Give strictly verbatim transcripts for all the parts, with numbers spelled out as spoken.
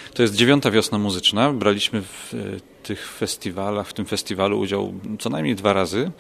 To jest dziewiąta wiosna muzyczna. Braliśmy w tych festiwalach, w tym festiwalu udział co najmniej dwa razy.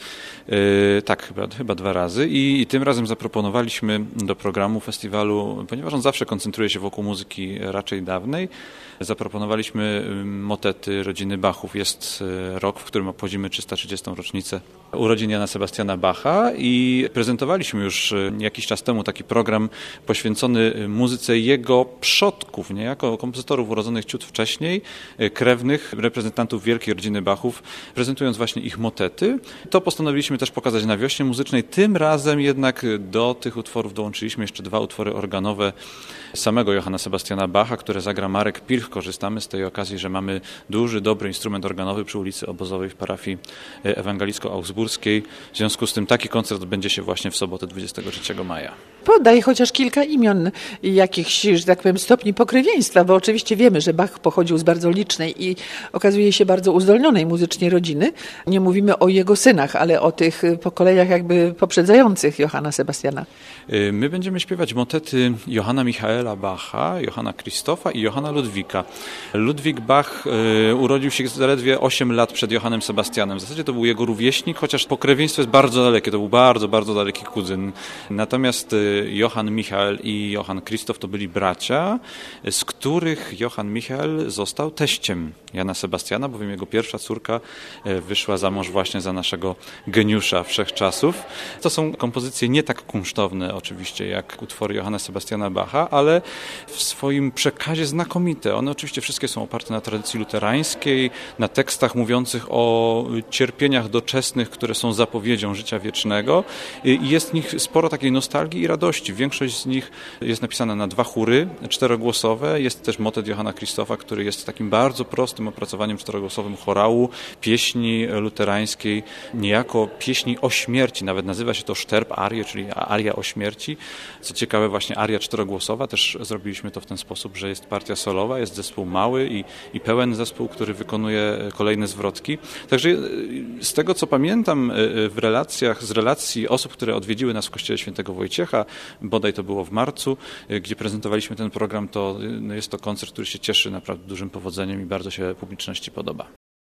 Yy, tak, chyba, chyba dwa razy. I, I tym razem zaproponowaliśmy do programu festiwalu, ponieważ on zawsze koncentruje się wokół muzyki raczej dawnej, zaproponowaliśmy motety rodziny Bachów. Jest rok, w którym obchodzimy trzysta trzydziestą rocznicę urodzin Jana Sebastiana Bacha i prezentowaliśmy już jakiś czas temu taki program poświęcony muzyce jego przodków, niejako kompozytorów urodzonych ciut wcześniej, krewnych, reprezentantów wielkiej rodziny Bachów, prezentując właśnie ich motety. To postanowiliśmy też pokazać na Wiośnie Muzycznej. Tym razem jednak do tych utworów dołączyliśmy jeszcze dwa utwory organowe samego Johanna Sebastiana Bacha, które zagra Marek Pilch. Korzystamy z tej okazji, że mamy duży, dobry instrument organowy przy ulicy Obozowej w parafii ewangelicko-augsburskiej. W związku z tym taki koncert odbędzie się właśnie w sobotę dwudziestego trzeciego maja. Podaj chociaż kilka imion jakichś, że tak powiem, stopni pokrewieństwa, bo oczywiście wiemy, że Bach pochodził z bardzo licznej i okazuje się bardzo uzdolnionej muzycznie rodziny. Nie mówimy o jego synach, ale o tych pokoleniach jakby poprzedzających Johanna Sebastiana. My będziemy śpiewać motety Johanna Michaela Bacha, Johanna Krzysztofa i Johanna Ludwika. Ludwik Bach y, urodził się zaledwie osiem lat przed Johannem Sebastianem. W zasadzie to był jego rówieśnik, chociaż pokrewieństwo jest bardzo dalekie. To był bardzo, bardzo daleki kuzyn. Natomiast y, Johann Michael i Johann Krzysztof to byli bracia, z których Johann Michael został teściem Jana Sebastiana, bowiem jego pierwsza córka y, wyszła za mąż właśnie za naszego geniusza wszechczasów. To są kompozycje nie tak kunsztowne oczywiście jak utwory Johanna Sebastiana Bacha, ale w swoim przekazie znakomite. One oczywiście wszystkie są oparte na tradycji luterańskiej, na tekstach mówiących o cierpieniach doczesnych, które są zapowiedzią życia wiecznego i jest w nich sporo takiej nostalgii i radości. Większość z nich jest napisana na dwa chóry czterogłosowe. Jest też motet Johanna Krzysztofa, który jest takim bardzo prostym opracowaniem czterogłosowym chorału, pieśni luterańskiej, niejako pieśni o śmierci. Nawet nazywa się to Sterb Arie, czyli aria o śmierci. Co ciekawe, właśnie aria czterogłosowa, też zrobiliśmy to w ten sposób, że jest partia solowa, jest zespół mały i, i pełen zespół, który wykonuje kolejne zwrotki. Także z tego, co pamiętam w relacjach, z relacji osób, które odwiedziły nas w kościele świętego Wojciecha, bodaj to było w marcu, gdzie prezentowaliśmy ten program, to jest to koncert, który się cieszy naprawdę dużym powodzeniem i bardzo się publiczności podoba.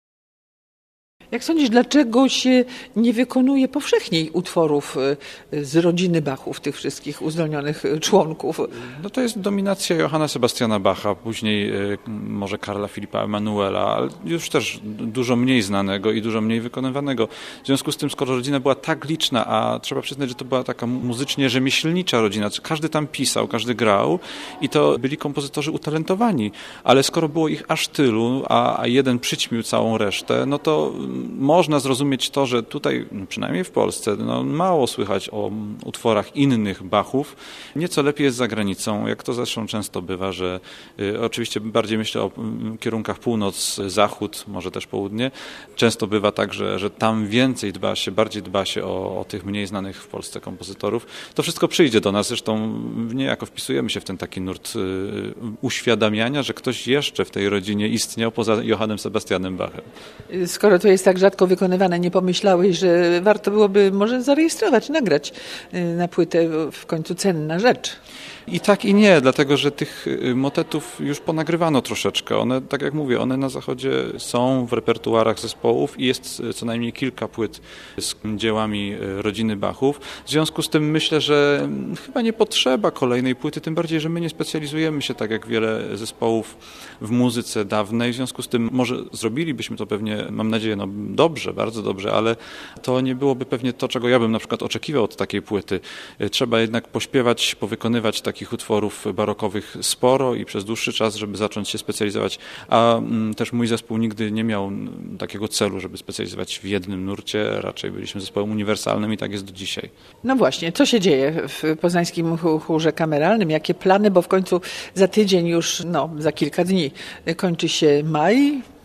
Jak sądzisz, dlaczego się nie wykonuje powszechniej utworów z rodziny Bachów, tych wszystkich uzdolnionych członków? No to jest dominacja Johanna Sebastiana Bacha, później może Karla Filipa Emanuela, ale już też dużo mniej znanego i dużo mniej wykonywanego. W związku z tym, skoro rodzina była tak liczna, a trzeba przyznać, że to była taka muzycznie rzemieślnicza rodzina, każdy tam pisał, każdy grał i to byli kompozytorzy utalentowani, ale skoro było ich aż tylu, a, a jeden przyćmił całą resztę, no to można zrozumieć to, że tutaj, przynajmniej w Polsce, no, mało słychać o utworach innych Bachów. Nieco lepiej jest za granicą, jak to zresztą często bywa, że y, oczywiście bardziej myślę o kierunkach północ, zachód, może też południe. Często bywa tak, że, że tam więcej dba się, bardziej dba się o, o tych mniej znanych w Polsce kompozytorów. To wszystko przyjdzie do nas, zresztą niejako wpisujemy się w ten taki nurt y, uświadamiania, że ktoś jeszcze w tej rodzinie istniał poza Johannem Sebastianem Bachem. Skoro to jest tak rzadko wykonywane, nie pomyślałeś, że warto byłoby może zarejestrować, nagrać na płytę, w końcu cenna rzecz. I tak i nie, dlatego że tych motetów już ponagrywano troszeczkę. One, tak jak mówię, one na zachodzie są w repertuarach zespołów i jest co najmniej kilka płyt z dziełami rodziny Bachów. W związku z tym myślę, że chyba nie potrzeba kolejnej płyty, tym bardziej, że my nie specjalizujemy się tak jak wiele zespołów w muzyce dawnej. W związku z tym może zrobilibyśmy to pewnie, mam nadzieję, no dobrze, bardzo dobrze, ale to nie byłoby pewnie to, czego ja bym na przykład oczekiwał od takiej płyty. Trzeba jednak pośpiewać, powykonywać takich utworów barokowych sporo i przez dłuższy czas, żeby zacząć się specjalizować. A m, też mój zespół nigdy nie miał takiego celu, żeby specjalizować w jednym nurcie. Raczej byliśmy zespołem uniwersalnym i tak jest do dzisiaj. No właśnie, co się dzieje w Poznańskim Chórze Kameralnym? Jakie plany? Bo w końcu za tydzień już, no za kilka dni kończy się maj.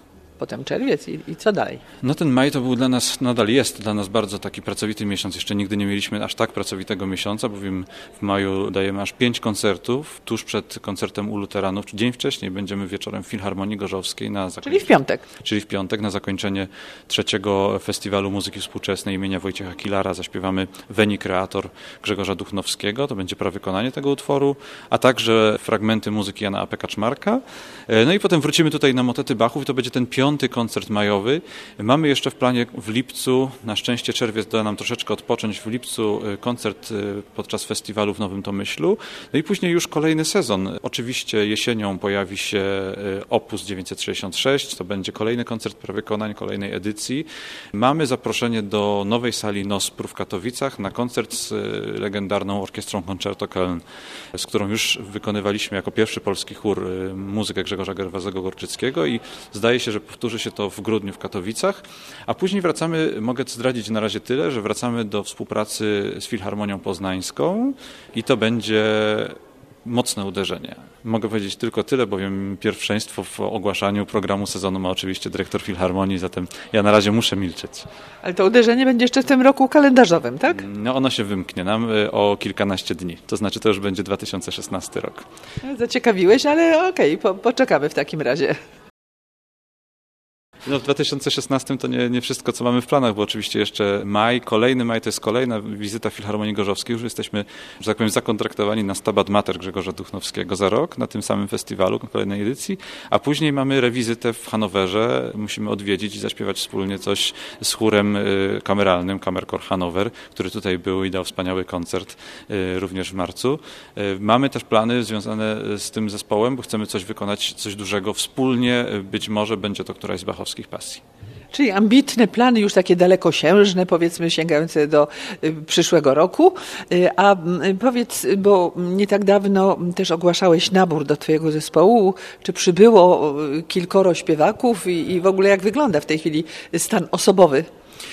potem czerwiec i, i co dalej? No ten maj to był dla nas, nadal jest dla nas bardzo taki pracowity miesiąc. Jeszcze nigdy nie mieliśmy aż tak pracowitego miesiąca, bowiem w maju dajemy aż pięć koncertów. Tuż przed koncertem u luteranów, czy dzień wcześniej będziemy wieczorem w Filharmonii Gorzowskiej. Na Czyli w piątek. Czyli w piątek na zakończenie trzeciego Festiwalu Muzyki Współczesnej imienia Wojciecha Kilara zaśpiewamy Veni Creator Grzegorza Duchnowskiego. To będzie prawykonanie tego utworu, a także fragmenty muzyki Jana A P Kaczmarka. No i potem wrócimy tutaj na motety Bachów i to będzie ten piąty koncert majowy. Mamy jeszcze w planie w lipcu, na szczęście czerwiec da nam troszeczkę odpocząć, w lipcu koncert podczas festiwalu w Nowym Tomyślu. No i później już kolejny sezon. Oczywiście jesienią pojawi się Opus dziewięćset sześćdziesiąt sześć, to będzie kolejny koncert prawykonań, kolejnej edycji. Mamy zaproszenie do nowej sali Nospru w Katowicach na koncert z legendarną orkiestrą Concerto Köln, z którą już wykonywaliśmy jako pierwszy polski chór muzykę Grzegorza Gerwazego-Gorczyckiego i zdaje się, że powtórzy się to w grudniu w Katowicach, a później wracamy, mogę zdradzić na razie tyle, że wracamy do współpracy z Filharmonią Poznańską i to będzie mocne uderzenie. Mogę powiedzieć tylko tyle, bowiem pierwszeństwo w ogłaszaniu programu sezonu ma oczywiście dyrektor Filharmonii, zatem ja na razie muszę milczeć. Ale to uderzenie będzie jeszcze w tym roku kalendarzowym, tak? No ono się wymknie nam o kilkanaście dni, to znaczy to już będzie dwa tysiące szesnasty rok. Zaciekawiłeś, ale okej, okay, po, poczekamy w takim razie. No w dwa tysiące szesnastym to nie, nie wszystko, co mamy w planach, bo oczywiście jeszcze maj, kolejny maj to jest kolejna wizyta Filharmonii Gorzowskiej. Już jesteśmy, że tak powiem, zakontraktowani na Stabat Mater Grzegorza Duchnowskiego za rok na tym samym festiwalu, kolejnej edycji, a później mamy rewizytę w Hanowerze. Musimy odwiedzić i zaśpiewać wspólnie coś z chórem kameralnym, Kammerchor Hanower, który tutaj był i dał wspaniały koncert również w marcu. Mamy też plany związane z tym zespołem, bo chcemy coś wykonać, coś dużego wspólnie. Być może będzie to któraś z bachowskich pasji. Czyli ambitne plany, już takie dalekosiężne, powiedzmy sięgające do y, przyszłego roku. Y, a y, powiedz, bo nie tak dawno też ogłaszałeś nabór do twojego zespołu. Czy przybyło y, kilkoro śpiewaków i, i w ogóle jak wygląda w tej chwili stan osobowy?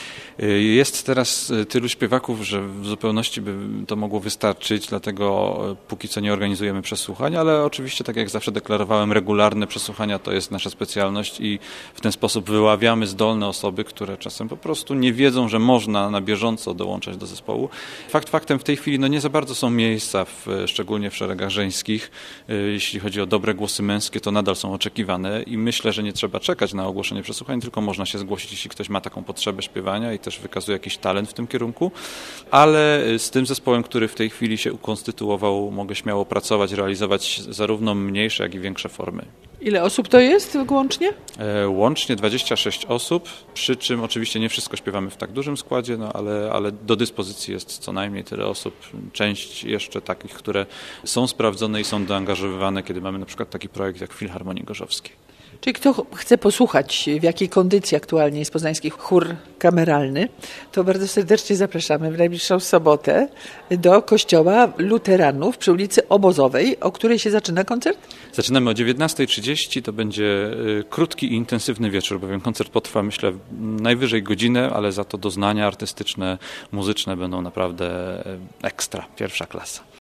Jest teraz tylu śpiewaków, że w zupełności by to mogło wystarczyć, dlatego póki co nie organizujemy przesłuchań, ale oczywiście, tak jak zawsze deklarowałem, regularne przesłuchania to jest nasza specjalność i w ten sposób wyławiamy zdolne osoby, które czasem po prostu nie wiedzą, że można na bieżąco dołączać do zespołu. Fakt faktem w tej chwili no nie za bardzo są miejsca, w, szczególnie w szeregach żeńskich. Jeśli chodzi o dobre głosy męskie, to nadal są oczekiwane i myślę, że nie trzeba czekać na ogłoszenie przesłuchań, tylko można się zgłosić, jeśli ktoś ma taką potrzebę śpiewania i też wykazuje jakiś talent w tym kierunku, ale z tym zespołem, który w tej chwili się ukonstytuował, mogę śmiało pracować, realizować zarówno mniejsze, jak i większe formy. Ile osób to jest łącznie? E, łącznie dwadzieścia sześć osób, przy czym oczywiście nie wszystko śpiewamy w tak dużym składzie, no ale, ale do dyspozycji jest co najmniej tyle osób. Część jeszcze takich, które są sprawdzone i są doangażowywane, kiedy mamy na przykład taki projekt jak Filharmonii Gorzowskiej. Czyli kto chce posłuchać, w jakiej kondycji aktualnie jest poznański chór kameralny, to bardzo serdecznie zapraszamy w najbliższą sobotę do kościoła luteranów przy ulicy Obozowej, o której się zaczyna koncert? Zaczynamy o dziewiętnasta trzydzieści, to będzie krótki i intensywny wieczór, bowiem koncert potrwa, myślę, najwyżej godzinę, ale za to doznania artystyczne, muzyczne będą naprawdę ekstra, pierwsza klasa.